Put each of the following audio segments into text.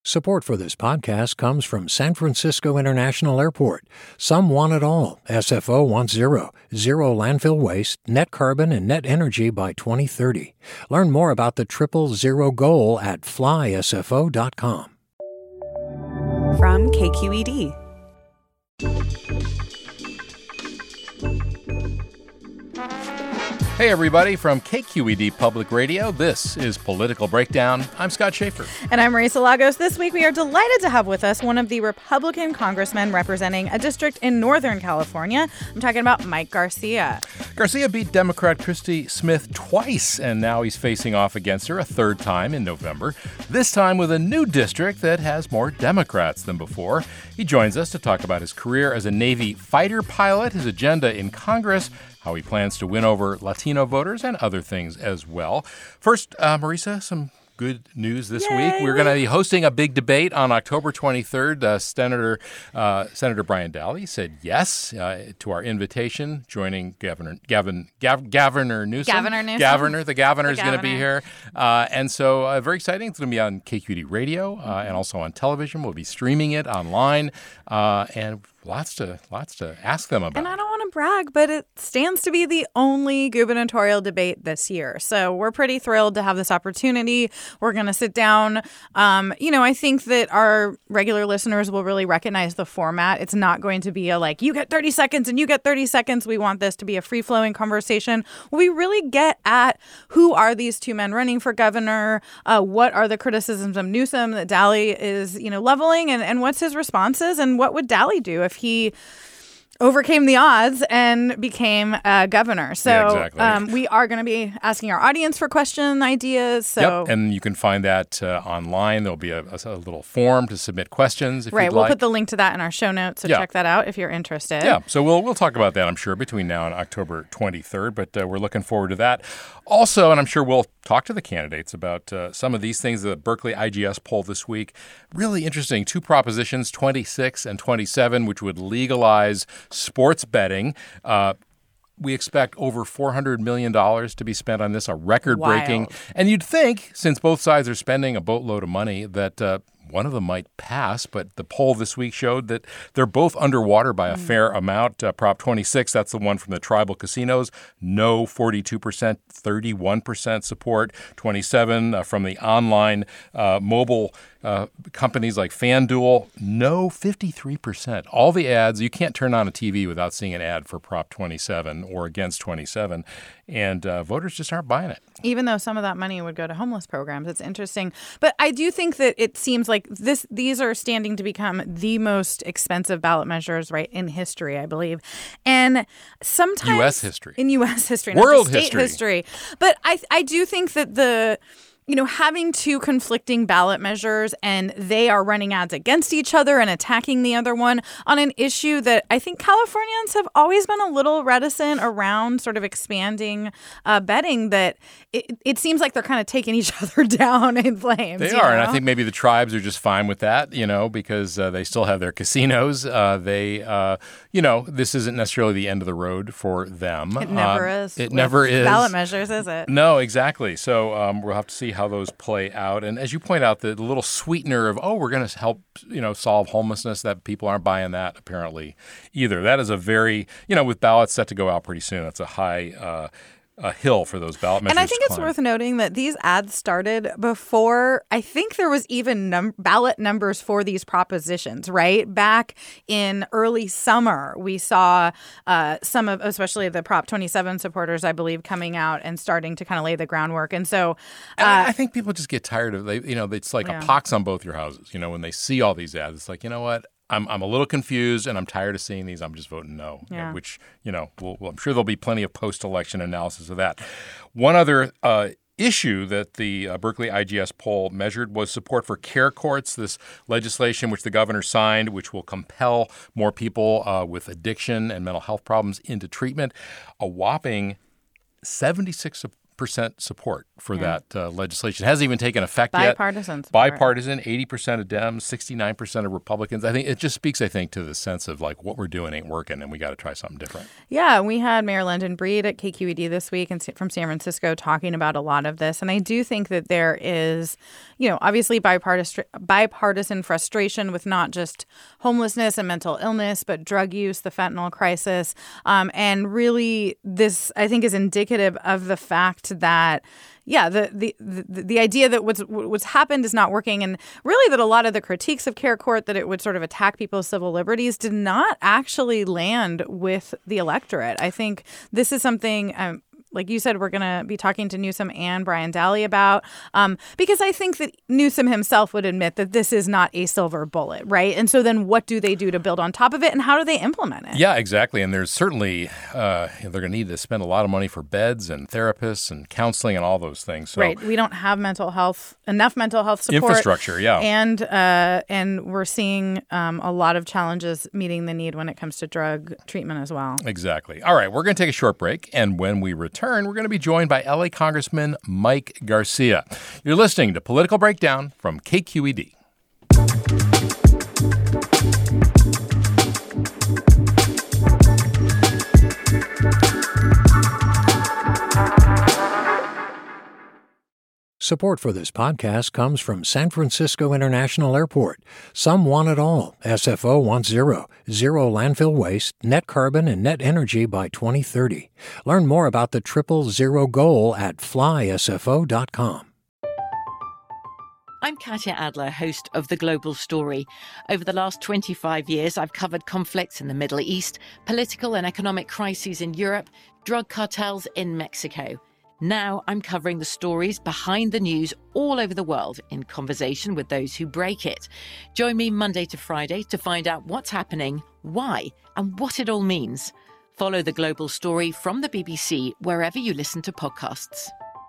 Support for this podcast comes from San Francisco International Airport. Some want it all. SFO wants zero landfill waste, net carbon, and net energy by 2030. Learn more about the 000 goal at flysfo.com. From KQED. Hey everybody, from KQED Public Radio, this is Political Breakdown. I'm Scott Schaefer. And I'm Marisa Lagos. This week we are delighted to have with us one of the Republican congressmen representing a district in Northern California. I'm talking about Mike Garcia. Garcia beat Democrat Christy Smith twice, and now he's facing off against her a third time in November, this time with a new district that has more Democrats than before. He joins us to talk about his career as a Navy fighter pilot, his agenda in Congress, how he plans to win over Latino voters, and other things as well. First, Marisa, some good news this week. We're going to be hosting a big debate on October 23rd. Senator Brian Daly said yes to our invitation, joining Governor Newsom. The governor is going to be here. And so very exciting. It's going to be on KQED Radio and also on television. We'll be streaming it online and lots to ask them about. And I don't want to brag, but it stands to be the only gubernatorial debate this year. So we're pretty thrilled to have this opportunity. We're going to sit down. I think that our regular listeners will really recognize the format. It's not going to be a you get 30 seconds and you get 30 seconds. We want this to be a free-flowing conversation. We really get at who are these two men running for governor, what are the criticisms of Newsom that Daly is, leveling, and what's his responses, and what would Daly do if he overcame the odds and became governor. So exactly. We are going to be asking our audience for question ideas. So. Yep. And you can find that online. There'll be a little form to submit questions if you'd like. We'll put the link to that in our show notes, so check that out if you're interested. Yeah, so we'll talk about that, I'm sure, between now and October 23rd, but we're looking forward to that. Also, and I'm sure we'll talk to the candidates about some of these things. The Berkeley IGS poll this week, really interesting. Two propositions, 26 and 27, which would legalize sports betting. We expect over $400 million to be spent on this, a record-breaking. Wild. And you'd think, since both sides are spending a boatload of money, that one of them might pass. But the poll this week showed that they're both underwater by a fair amount. Prop 26, that's the one from the tribal casinos. No, 42%, 31% support. 27 from the online mobile companies like FanDuel, no, 53%. All the ads, you can't turn on a TV without seeing an ad for Prop 27 or against 27, and voters just aren't buying it. Even though some of that money would go to homeless programs. It's interesting. But I do think that it seems like these are standing to become the most expensive ballot measures, right, in history, I believe. And sometimes U.S. history. In U.S. history, world not just state history. But I do think that having two conflicting ballot measures and they are running ads against each other and attacking the other one on an issue that I think Californians have always been a little reticent around, sort of expanding betting, that it seems like they're kind of taking each other down in flames. They are, and I think maybe the tribes are just fine with that, because they still have their casinos. This isn't necessarily the end of the road for them. It never is. It never is. Ballot measures, is it? No, exactly. So we'll have to see how those play out. And as you point out, the little sweetener of, we're going to help, solve homelessness, that people aren't buying that apparently either. That is a very, with ballots set to go out pretty soon, that's a high hill for those ballot measures. And I think it's worth noting that these ads started before I think there was even ballot numbers for these propositions, right? Back in early summer, we saw some of, especially the Prop 27 supporters, I believe, coming out and starting to kind of lay the groundwork. And so I think people just get tired of it. It's like a pox on both your houses. When they see all these ads, it's like, you know what? I'm a little confused, and I'm tired of seeing these. I'm just voting no, which, I'm sure there'll be plenty of post-election analysis of that. One other issue that the Berkeley IGS poll measured was support for care courts, this legislation which the governor signed, which will compel more people with addiction and mental health problems into treatment. A whopping 76% 80% support for that legislation. It hasn't even taken effect Bipartisan yet. support. Bipartisan, 80% of Dems, 69% of Republicans. I think it just speaks, to the sense of like what we're doing ain't working and we got to try something different. Yeah, we had Mayor London Breed at KQED this week and from San Francisco talking about a lot of this. And I do think that there is, obviously bipartisan frustration with not just homelessness and mental illness, but drug use, the fentanyl crisis. And really, this, I think, is indicative of the fact that the idea that what's happened is not working, and really that a lot of the critiques of CARE that it would sort of attack people's civil liberties did not actually land with the electorate. I think this is something like you said, we're going to be talking to Newsom and Brian Daly about, because I think that Newsom himself would admit that this is not a silver bullet, right? And so then what do they do to build on top of it, and how do they implement it? Yeah, exactly. And there's certainly, they're going to need to spend a lot of money for beds and therapists and counseling and all those things. So, right. We don't have enough mental health support. Infrastructure, yeah. And we're seeing a lot of challenges meeting the need when it comes to drug treatment as well. Exactly. All right, we're going to take a short break, and when we return, we're going to be joined by LA Congressman Mike Garcia. You're listening to Political Breakdown from KQED. Support for this podcast comes from San Francisco International Airport. Some want it all. SFO wants zero landfill waste, net carbon, and net energy by 2030. Learn more about the Triple Zero goal at flysfo.com. I'm Katya Adler, host of The Global Story. Over the last 25 years, I've covered conflicts in the Middle East, political and economic crises in Europe, drug cartels in Mexico. Now I'm covering the stories behind the news all over the world in conversation with those who break it. Join me Monday to Friday to find out what's happening, why, and what it all means. Follow The Global Story from the BBC wherever you listen to podcasts.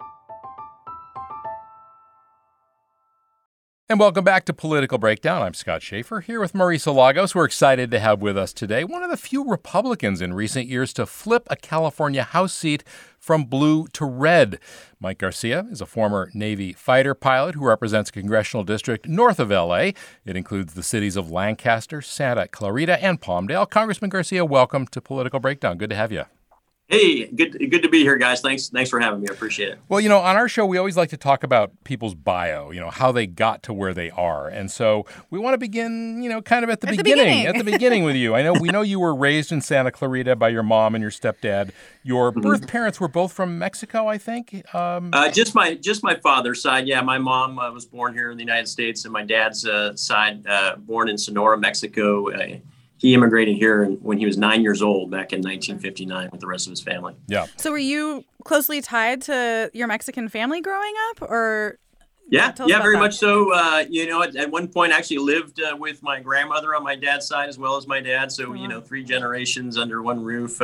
And welcome back to Political Breakdown. I'm Scott Schaefer here with Marisa Lagos. We're excited to have with us today one of the few Republicans in recent years to flip a California House seat from blue to red. Mike Garcia is a former Navy fighter pilot who represents a congressional district north of L.A. It includes the cities of Lancaster, Santa Clarita, and Palmdale. Congressman Garcia, welcome to Political Breakdown. Good to have you. Hey, good to be here, guys. Thanks for having me. I appreciate it. Well, on our show, we always like to talk about people's bio, how they got to where they are. And so we want to begin, kind of at the beginning with you. We know you were raised in Santa Clarita by your mom and your stepdad. Your birth parents were both from Mexico, I think. Just my father's side. Yeah, my mom was born here in the United States, and my dad's side, born in Sonora, Mexico. He immigrated here when he was 9 years old back in 1959 with the rest of his family. Yeah. So were you closely tied to your Mexican family growing up, or? Yeah, very much so. At one point I actually lived with my grandmother on my dad's side as well as my dad. So, 3 generations under one roof.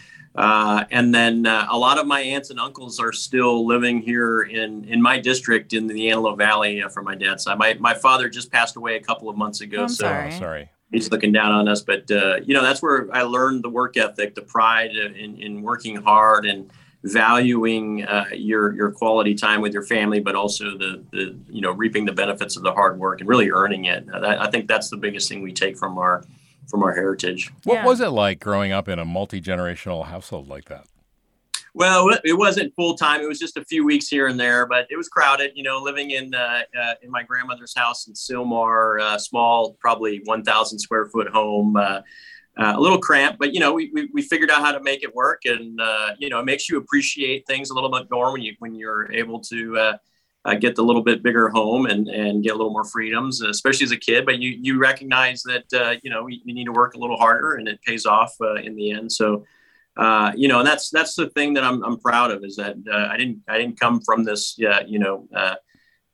And then a lot of my aunts and uncles are still living here in my district in the Antelope Valley from my dad's side. My father just passed away a couple of months ago. I'm sorry. He's looking down on us, but that's where I learned the work ethic, the pride in working hard and valuing your quality time with your family, but also the reaping the benefits of the hard work and really earning it. I think that's the biggest thing we take from our heritage. What was it like growing up in a multi-generational household like that? Well, it wasn't full time. It was just a few weeks here and there, but it was crowded. Living in my grandmother's house in Sylmar, small, probably 1,000 square foot home, a little cramped, but we figured out how to make it work, and it makes you appreciate things a little bit more when you're able to get the little bit bigger home and get a little more freedoms, especially as a kid. But you recognize that you need to work a little harder, and it pays off in the end. So. And that's the thing that I'm proud of, is that I didn't come from this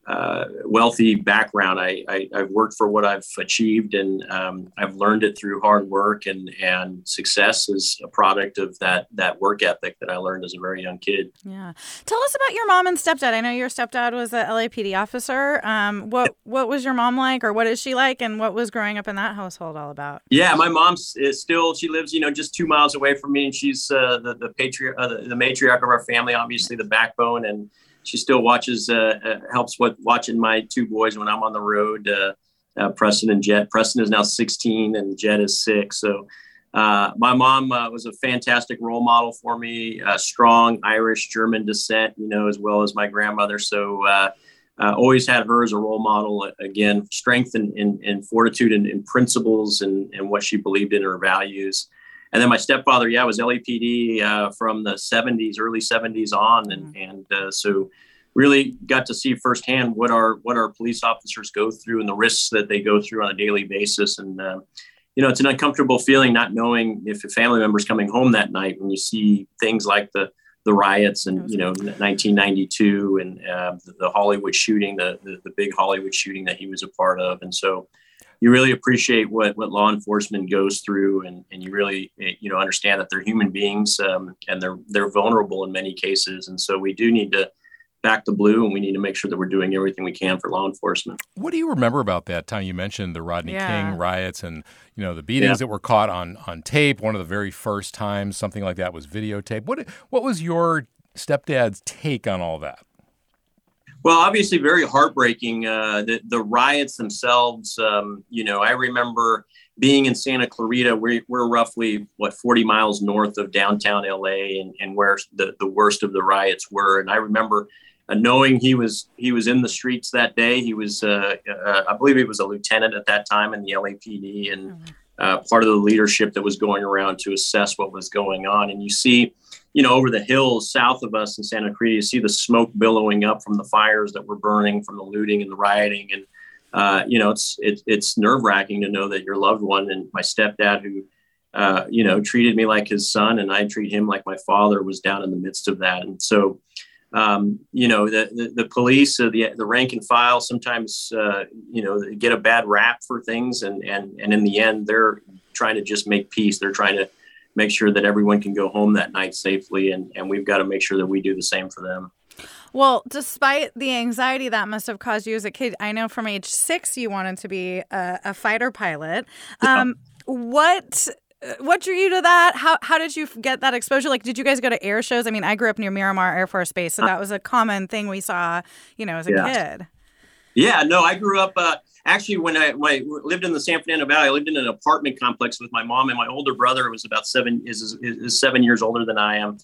wealthy background. I've worked for what I've achieved, and I've learned it through hard work, and success is a product of that work ethic that I learned as a very young kid. Yeah. Tell us about your mom and stepdad. I know your stepdad was a LAPD officer. What was your mom like, or what is she like, and what was growing up in that household all about? Yeah, my mom is still, she lives, just 2 miles away from me, and she's the matriarch of our family, obviously the backbone, and she still watches, helps with watching my two boys when I'm on the road, Preston and Jet. Preston is now 16 and Jet is 6. So my mom was a fantastic role model for me, strong Irish, German descent, as well as my grandmother. So always had her as a role model. Again, strength and fortitude and principles and what she believed in, her values. And then my stepfather, was LAPD from the 70s, early 70s on. And so really got to see firsthand what our police officers go through and the risks that they go through on a daily basis. And, it's an uncomfortable feeling not knowing if a family member's coming home that night when you see things like the riots and, 1992 and the Hollywood shooting, the big Hollywood shooting that he was a part of. And so you really appreciate what law enforcement goes through, and you really, understand that they're human beings, and they're vulnerable in many cases. And so we do need to back the blue, and we need to make sure that we're doing everything we can for law enforcement. What do you remember about that time? You mentioned the Rodney King riots and, the beatings that were caught on tape. One of the very first times something like that was videotaped. What was your stepdad's take on all that? Well, obviously very heartbreaking. The riots themselves, I remember being in Santa Clarita. We're roughly 40 miles north of downtown LA, and where the worst of the riots were. And I remember knowing he was in the streets that day. He was, I believe he was a lieutenant at that time in the LAPD, and part of the leadership that was going around to assess what was going on. And you see, over the hills south of us in Santa Clarita, you see the smoke billowing up from the fires that were burning from the looting and the rioting. And, it's nerve-wracking to know that your loved one, and my stepdad, who, treated me like his son and I treat him like my father, was down in the midst of that. And so, the police, the rank and file sometimes, get a bad rap for things. And in the end, they're trying to just make peace. They're trying to make sure that everyone can go home that night safely. And we've got to make sure that we do the same for them. Well, despite the anxiety that must have caused you as a kid, I know from age 6 you wanted to be a fighter pilot. What drew you to that? How did you get that exposure? Like, did you guys go to air shows? I mean, I grew up near Miramar Air Force Base, so that was a common thing we saw, as a kid. Yeah, no, I grew up actually when I lived in the San Fernando Valley. I lived in an apartment complex with my mom, and my older brother was about 7 years older than I am.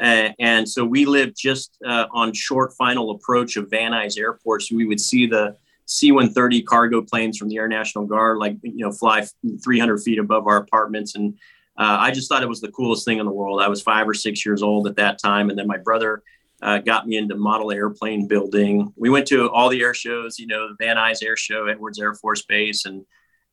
And so we lived just on short final approach of Van Nuys Airport. So we would see the C-130 cargo planes from the Air National Guard, fly 300 feet above our apartments. And I just thought it was the coolest thing in the world. I was 5 or 6 years old at that time. And then my brother got me into model airplane building. We went to all the air shows, the Van Nuys Air Show, Edwards Air Force Base, and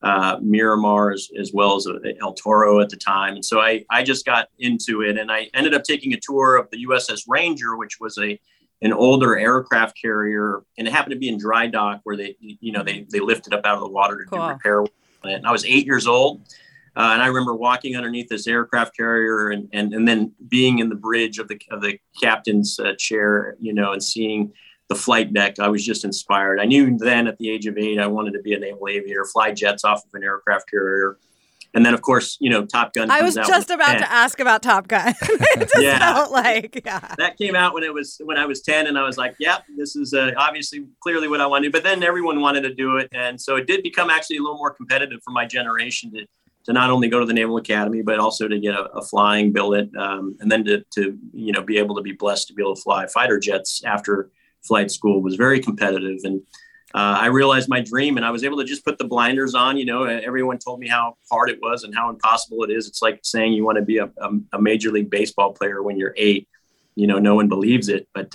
Miramar, as well as El Toro at the time. And so I just got into it, and I ended up taking a tour of the USS Ranger, which was an older aircraft carrier, and it happened to be in dry dock where they lifted up out of the water to do repair. And I was 8 years old. And I remember walking underneath this aircraft carrier and then being in the bridge of the captain's chair, and seeing the flight deck. I was just inspired. I knew then at the age of 8, I wanted to be a naval aviator, fly jets off of an aircraft carrier. And then, of course, Top Gun. I was just about to ask about Top Gun. It just felt like, that came out when I was 10, and I was like, "Yep, this is obviously clearly what I want to do." But then everyone wanted to do it, and so it did become actually a little more competitive for my generation to not only go to the Naval Academy, but also to get a flying billet, and then to be able to be blessed to be able to fly fighter jets after flight school was very competitive. And I realized my dream, and I was able to just put the blinders on. Everyone told me how hard it was and how impossible it is. It's like saying you want to be a Major League Baseball player when you're 8. No one believes it, but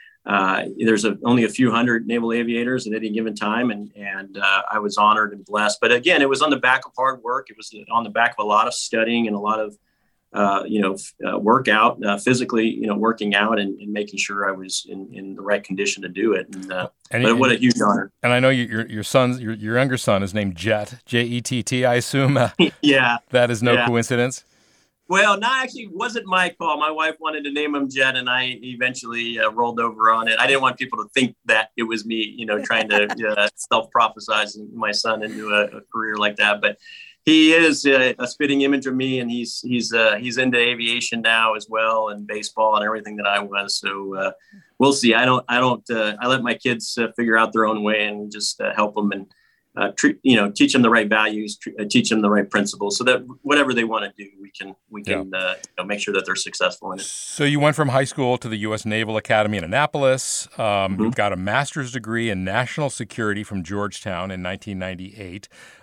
there's only a few hundred naval aviators at any given time, and I was honored and blessed. But again, it was on the back of hard work. It was on the back of a lot of studying and a lot of work out physically, working out and making sure I was in the right condition to do it. But what a huge honor. And I know your younger son is named Jett, Jett. I assume. Yeah. That is no coincidence. Well, no, actually, it wasn't my call. My wife wanted to name him Jett, and I eventually rolled over on it. I didn't want people to think that it was me, trying to self-prophesize my son into a career like that. But he is a spitting image of me, and he's into aviation now as well, and baseball and everything that I was. So we'll see. I let my kids figure out their own way and just help them and teach them the right values, teach them the right principles, so that whatever they want to do, we can make sure that they're successful in it. So you went from high school to the U.S. Naval Academy in Annapolis. You've got a master's degree in national security from Georgetown in 1998.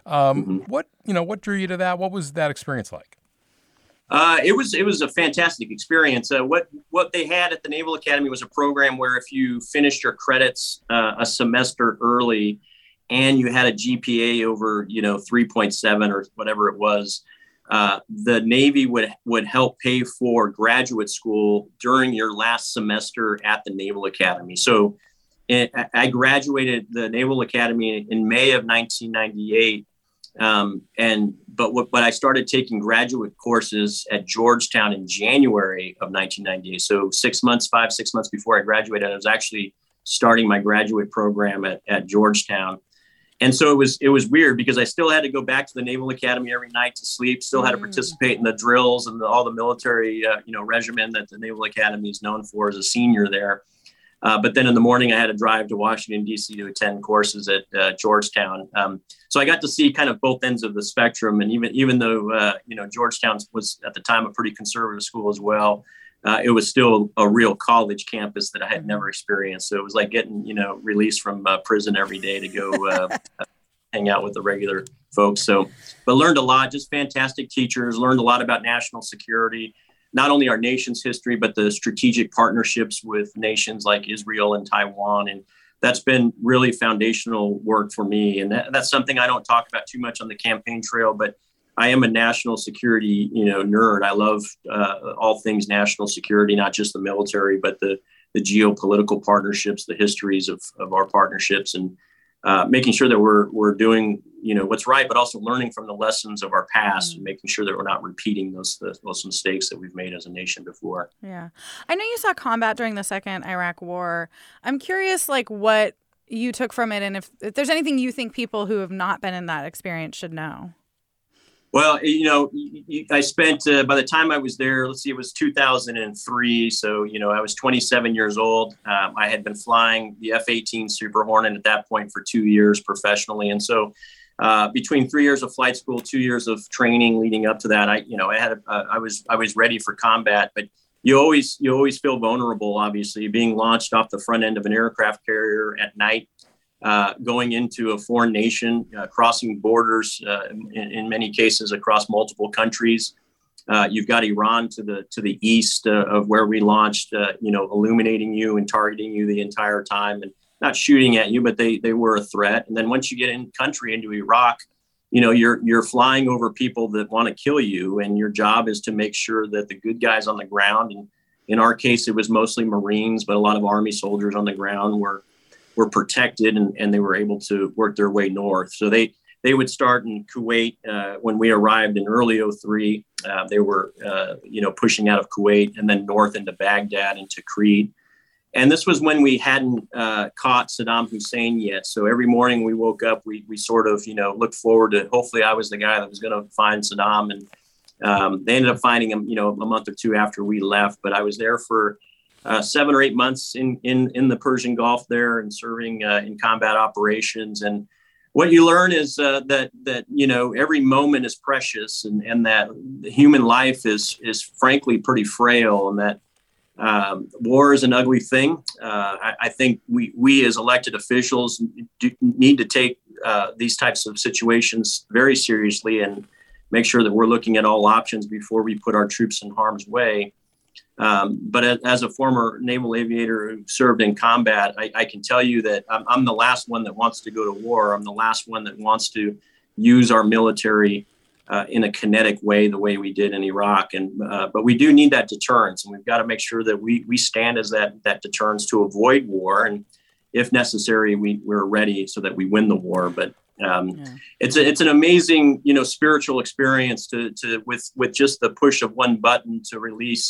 What drew you to that? What was that experience like? It was a fantastic experience. What they had at the Naval Academy was a program where if you finished your credits a semester early, and you had a GPA over, 3.7 or whatever it was, the Navy would help pay for graduate school during your last semester at the Naval Academy. So I graduated the Naval Academy in May of 1998. But I started taking graduate courses at Georgetown in January of 1998. So 6 months before I graduated, I was actually starting my graduate program at Georgetown. And so it was weird because I still had to go back to the Naval Academy every night to sleep, still had to participate in the drills and all the military, regimen that the Naval Academy is known for as a senior there. But then in the morning, I had to drive to Washington, D.C. to attend courses at Georgetown. So I got to see kind of both ends of the spectrum. And even though, Georgetown was at the time a pretty conservative school as well, it was still a real college campus that I had never experienced. So it was like getting, released from prison every day to go hang out with the regular folks. But learned a lot, just fantastic teachers, learned a lot about national security, not only our nation's history, but the strategic partnerships with nations like Israel and Taiwan. And that's been really foundational work for me. And that's something I don't talk about too much on the campaign trail, but I am a national security, nerd. I love all things national security, not just the military, but the geopolitical partnerships, the histories of our partnerships, and making sure that we're doing, what's right, but also learning from the lessons of our past and making sure that we're not repeating those mistakes that we've made as a nation before. Yeah. I know you saw combat during the second Iraq War. I'm curious, what you took from it, and if there's anything you think people who have not been in that experience should know. Well, I spent, by the time I was there, it was 2003. So, I was 27 years old. I had been flying the F-18 Super Hornet at that point for 2 years professionally. And so between 3 years of flight school, 2 years of training leading up to that, I was ready for combat. But you always feel vulnerable, obviously, being launched off the front end of an aircraft carrier at night. Going into a foreign nation, crossing borders, in many cases across multiple countries. You've got Iran to the east of where we launched, illuminating you and targeting you the entire time and not shooting at you, but they were a threat. And then once you get in country into Iraq, you're flying over people that want to kill you, and your job is to make sure that the good guys on the ground, and in our case, it was mostly Marines, but a lot of Army soldiers on the ground were protected and they were able to work their way north. So they would start in Kuwait when we arrived in early 2003. They were, pushing out of Kuwait and then north into Baghdad and Tikrit. And this was when we hadn't caught Saddam Hussein yet. So every morning we woke up, we sort of, looked forward to, hopefully I was the guy that was going to find Saddam. And they ended up finding him, a month or two after we left. But I was there for 7 or 8 months in the Persian Gulf there and serving in combat operations. And what you learn is that every moment is precious, and that human life is frankly pretty frail, and that war is an ugly thing. I think we as elected officials need to take these types of situations very seriously and make sure that we're looking at all options before we put our troops in harm's way. But as a former naval aviator who served in combat, I can tell you that I'm the last one that wants to go to war. I'm the last one that wants to use our military in a kinetic way, the way we did in Iraq. But we do need that deterrence, and we've got to make sure that we stand as that deterrence to avoid war. And if necessary, we're ready so that we win the war. But it's an amazing, spiritual experience to with just the push of one button to release,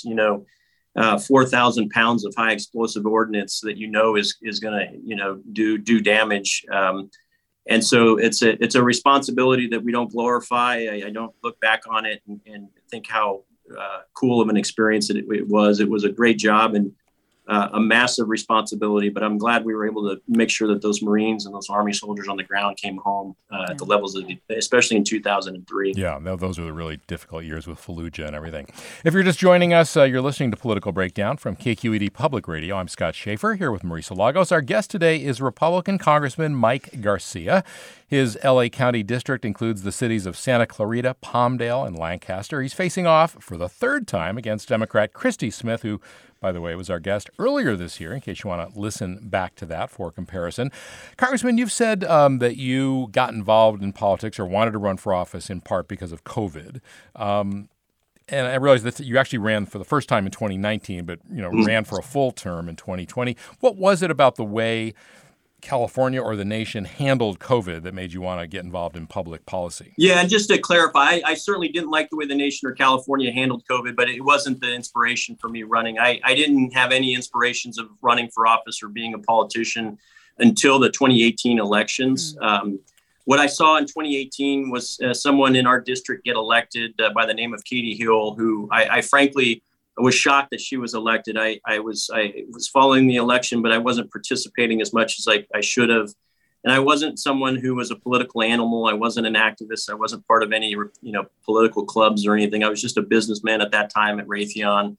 4,000 pounds of high explosive ordnance that is going to do damage. And so it's a responsibility that we don't glorify. I don't look back on it and think how cool of an experience it was. It was a great job and a massive responsibility, but I'm glad we were able to make sure that those Marines and those Army soldiers on the ground came home at the levels of, especially in 2003. Yeah, those were the really difficult years with Fallujah and everything. If you're just joining us, you're listening to Political Breakdown from KQED Public Radio. I'm Scott Schaefer here with Marisa Lagos. Our guest today is Republican Congressman Mike Garcia. His L.A. County district includes the cities of Santa Clarita, Palmdale, and Lancaster. He's facing off for the third time against Democrat Christy Smith, who, by the way, was our guest earlier this year, in case you want to listen back to that for comparison. Congressman, you've said that you got involved in politics or wanted to run for office in part because of COVID. And I realize that you actually ran for the first time in 2019, but ran for a full term in 2020. What was it about the way California or the nation handled COVID that made you want to get involved in public policy? Yeah, and just to clarify, I certainly didn't like the way the nation or California handled COVID, but it wasn't the inspiration for me running. I didn't have any inspirations of running for office or being a politician until the 2018 elections. What I saw in 2018 was someone in our district get elected by the name of Katie Hill, who I frankly was shocked that she was elected. I was following the election, but I wasn't participating as much as I should have. And I wasn't someone who was a political animal. I wasn't an activist. I wasn't part of any, political clubs or anything. I was just a businessman at that time at Raytheon.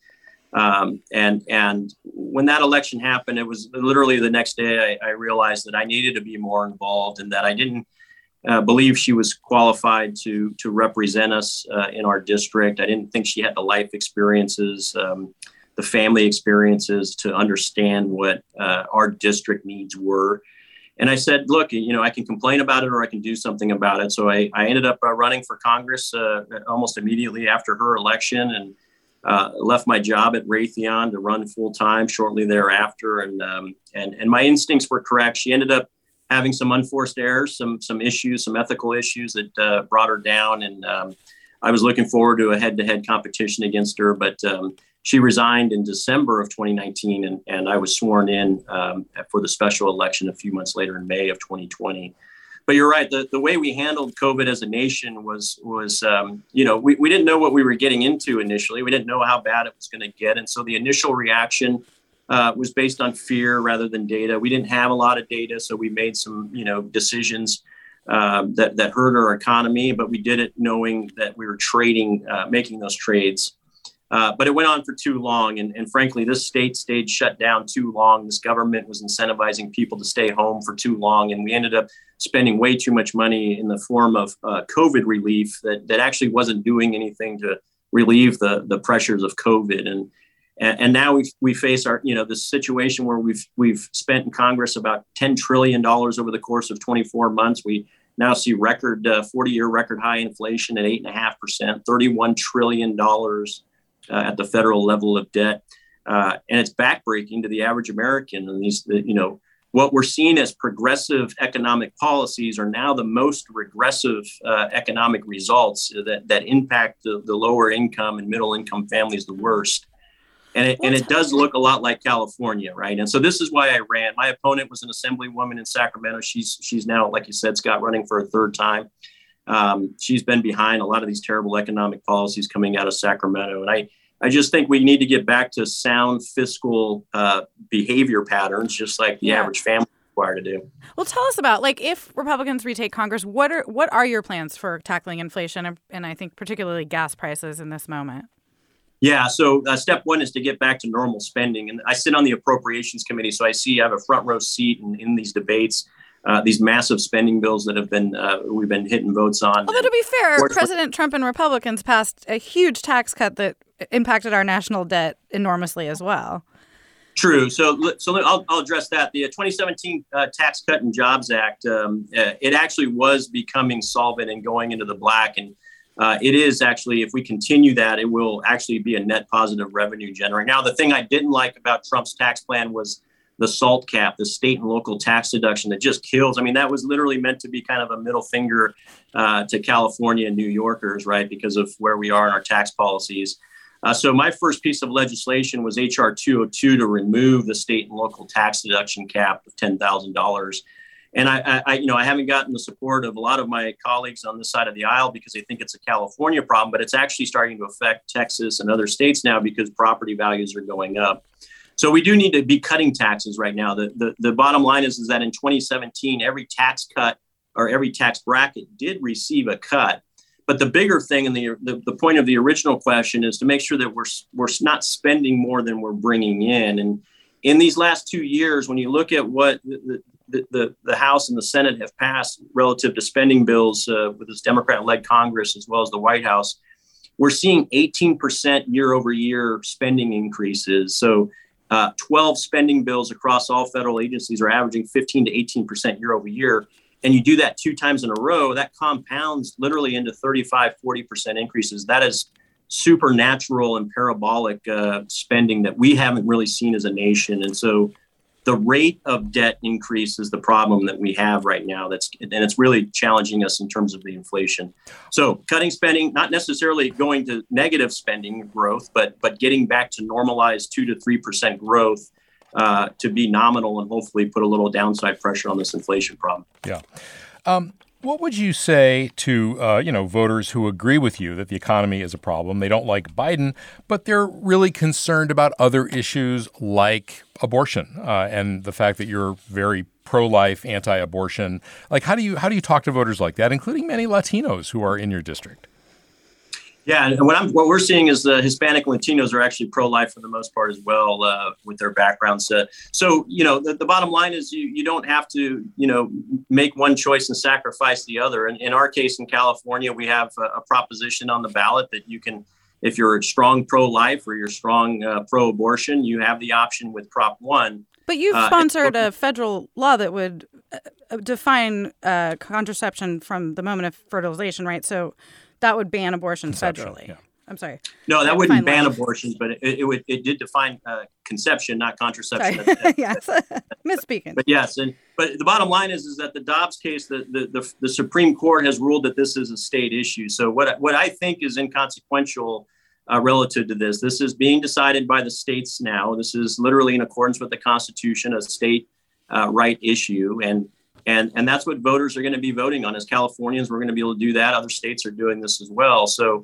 And when that election happened, it was literally the next day I realized that I needed to be more involved and that I didn't believe she was qualified to represent us in our district. I didn't think she had the life experiences, the family experiences to understand what our district needs were. And I said, look, I can complain about it or I can do something about it. So I ended up running for Congress almost immediately after her election and left my job at Raytheon to run full time shortly thereafter. And my instincts were correct. She ended up having some unforced errors, some issues, some ethical issues that brought her down. And I was looking forward to a head-to-head competition against her, but she resigned in December of 2019, and I was sworn in for the special election a few months later in May of 2020. But you're right, the way we handled COVID as a nation was we didn't know what we were getting into initially. We didn't know how bad it was going to get. And so the initial reaction was based on fear rather than data. We didn't have a lot of data, so we made some, decisions that hurt our economy, but we did it knowing that we were making those trades. But it went on for too long, and frankly, this state stayed shut down too long. This government was incentivizing people to stay home for too long, and we ended up spending way too much money in the form of COVID relief that actually wasn't doing anything to relieve the pressures of COVID. And now we face this situation where we've spent in Congress about $10 trillion over the course of 24 months. We now see 40-year record high inflation at 8.5%, $31 trillion at the federal level of debt. And it's backbreaking to the average American. And what we're seeing as progressive economic policies are now the most regressive economic results that impact the lower income and middle income families the worst. And it does look a lot like California, right? And so this is why I ran. My opponent was an assemblywoman in Sacramento. She's now, like you said, Scott, running for a third time. She's been behind a lot of these terrible economic policies coming out of Sacramento. And I just think we need to get back to sound fiscal behavior patterns, just like the average family is required to do. Well, tell us about, if Republicans retake Congress, what are your plans for tackling inflation and I think particularly gas prices in this moment? Yeah, so step one is to get back to normal spending. And I sit on the Appropriations Committee, so I have a front row seat in these debates, these massive spending bills that we've been hitting votes on. Although to be fair, President Trump and Republicans passed a huge tax cut that impacted our national debt enormously as well. True. So I'll address that. The 2017 Tax Cut and Jobs Act, it actually was becoming solvent and going into the black. And it is actually, if we continue that, it will actually be a net positive revenue generator. Now, the thing I didn't like about Trump's tax plan was the SALT cap, the state and local tax deduction that just kills. I mean, that was literally meant to be kind of a middle finger to California and New Yorkers, right, because of where we are in our tax policies. So my first piece of legislation was H.R. 202 to remove the state and local tax deduction cap of $10,000. And I haven't gotten the support of a lot of my colleagues on this side of the aisle because they think it's a California problem, but it's actually starting to affect Texas and other states now because property values are going up. So we do need to be cutting taxes right now. The bottom line is that in 2017, every tax cut or every tax bracket did receive a cut. But the bigger thing and the point of the original question is to make sure that we're not spending more than we're bringing in. And in these last 2 years, when you look at what the House and the Senate have passed relative to spending bills with this Democrat-led Congress as well as the White House, we're seeing 18% year over year spending increases. So 12 spending bills across all federal agencies are averaging 15 to 18% year over year. And you do that 2 times in a row, that compounds literally into 35, 40% increases. That is supernatural and parabolic spending that we haven't really seen as a nation. And so the rate of debt increase is the problem that we have right now. And it's really challenging us in terms of the inflation. So cutting spending, not necessarily going to negative spending growth, but getting back to normalized 2 to 3% growth to be nominal and hopefully put a little downside pressure on this inflation problem. Yeah. What would you say to voters who agree with you that the economy is a problem? They don't like Biden, but they're really concerned about other issues like abortion and the fact that you're very pro-life, anti-abortion. Like, how do you talk to voters like that, including many Latinos who are in your district? Yeah, and what we're seeing is the Hispanic Latinos are actually pro-life for the most part as well with their backgrounds. So, the bottom line is you don't have to, make one choice and sacrifice the other. And in our case in California, we have a proposition on the ballot that you can, if you're a strong pro-life or you're strong pro-abortion, you have the option with Prop 1. But you've sponsored a federal law that would define contraception from the moment of fertilization, right? So that would ban abortion federally. Yeah. I'm sorry. No, that wouldn't ban abortions, but it did define conception, not contraception. Yes, misspeaking. But yes, but the bottom line is that the Dobbs case, the Supreme Court has ruled that this is a state issue. So what I think is inconsequential relative to this is being decided by the states now. This is literally in accordance with the Constitution, a state right issue, and that's what voters are going to be voting on. As Californians, we're going to be able to do that. Other states are doing this as well. So,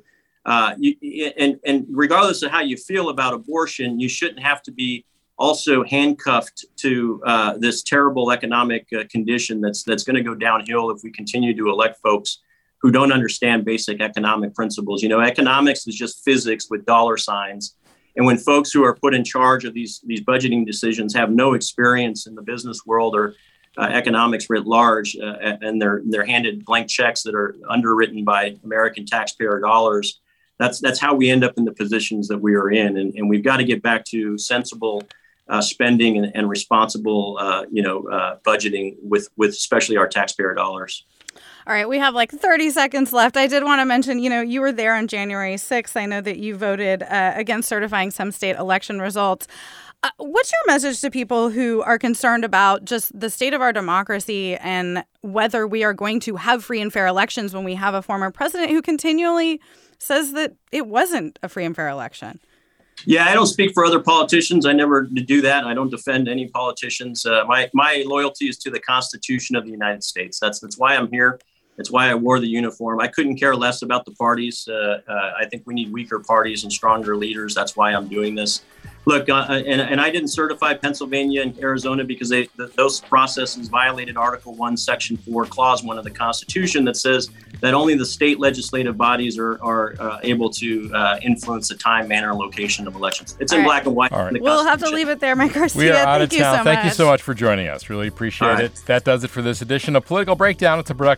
and regardless of how you feel about abortion, you shouldn't have to be also handcuffed to this terrible economic condition that's going to go downhill if we continue to elect folks who don't understand basic economic principles. Economics is just physics with dollar signs. And when folks who are put in charge of these budgeting decisions have no experience in the business world or economics writ large, and they're handed blank checks that are underwritten by American taxpayer dollars, that's how we end up in the positions that we are in. And we've got to get back to sensible spending and responsible, budgeting with especially our taxpayer dollars. All right, we have like 30 seconds left. I did want to mention, you were there on January 6th. I know that you voted against certifying some state election results. What's your message to people who are concerned about just the state of our democracy and whether we are going to have free and fair elections when we have a former president who continually says that it wasn't a free and fair election? Yeah, I don't speak for other politicians. I never do that. I don't defend any politicians. My loyalty is to the Constitution of the United States. That's why I'm here. That's why I wore the uniform. I couldn't care less about the parties. I think we need weaker parties and stronger leaders. That's why I'm doing this. Look, and I didn't certify Pennsylvania and Arizona because those processes violated Article 1, Section 4, Clause 1 of the Constitution that says that only the state legislative bodies are able to influence the time, manner, and location of elections. It's in black and white. All right. We'll have to leave it there, Mike Garcia. We are out of town. So Thank you so much for joining us. Really appreciate it. That does it for this edition of Political Breakdown. It's a production of KQED.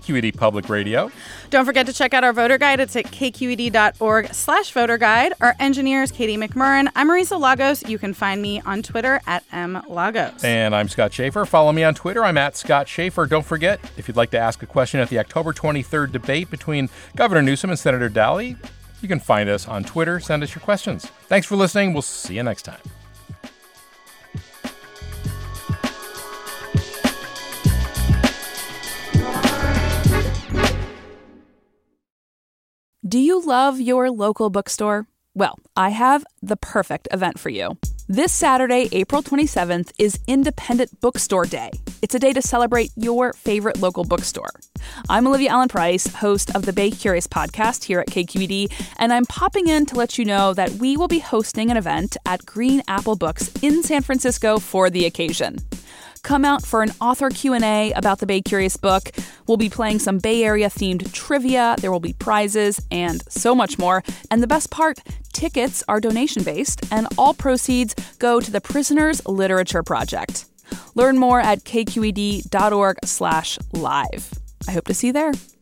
KQED Public Radio. Don't forget to check out our voter guide. It's at kqed.org/voter guide. Our engineer is Katie McMurrin. I'm Marisa Lagos. You can find me on Twitter at @mlagos. And I'm Scott Schaefer. Follow me on Twitter. I'm at Scott Schaefer. Don't forget, if you'd like to ask a question at the October 23rd debate between Governor Newsom and Senator Daly, you can find us on Twitter. Send us your questions. Thanks for listening. We'll see you next time. Do you love your local bookstore? Well, I have the perfect event for you. This Saturday, April 27th, is Independent Bookstore Day. It's a day to celebrate your favorite local bookstore. I'm Olivia Allen Price, host of the Bay Curious podcast here at KQED, and I'm popping in to let you know that we will be hosting an event at Green Apple Books in San Francisco for the occasion. Come out for an author Q&A about the Bay Curious book. We'll be playing some Bay Area-themed trivia. There will be prizes and so much more. And the best part, tickets are donation-based, and all proceeds go to the Prisoners Literature Project. Learn more at kqed.org/live. I hope to see you there.